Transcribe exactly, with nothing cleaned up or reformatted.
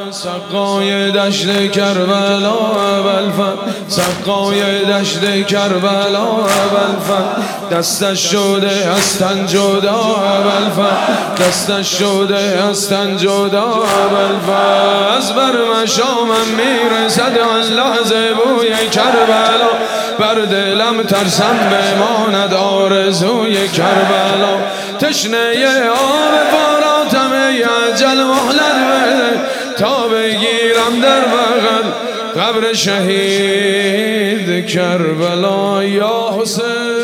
سقای دشت کربلا ابوالفضل، سقای دشت کربلا ابوالفضل، دستش شده از تن جدا ابوالفضل، دستش شده از تن جدا ابوالفضل. بر مشامم میرسد آن لحظه بوی کربلا، بر دلم ترسم بماند آرزوی کربلا. تشنه آب فراتم ای اجل مهلت بده، تا بگیرم در بغل قبر شهید کربلا. یا حسین